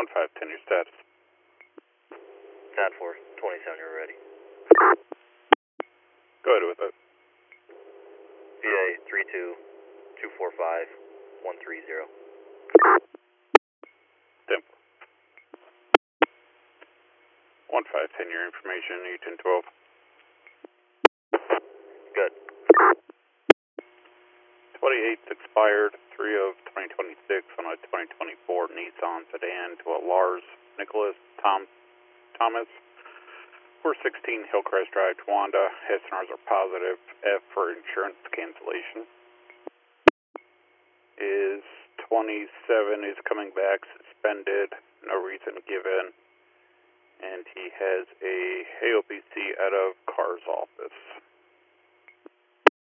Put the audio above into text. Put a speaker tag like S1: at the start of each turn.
S1: 1510, your status.
S2: Not 427, you're ready.
S1: Go ahead with it.
S2: VA 32245-130.
S1: Stamp. 1510, your information, E1012.
S2: Good.
S1: 28th expired, 3 of 2026 on a 2024 Nissan sedan to a Lars Nicholas Thomas. 416 Hillcrest Drive, Towanda. SNRs are positive. F for insurance cancellation. Is 27 is coming back suspended, no reason given, and he has a AOPC out of CAR's office.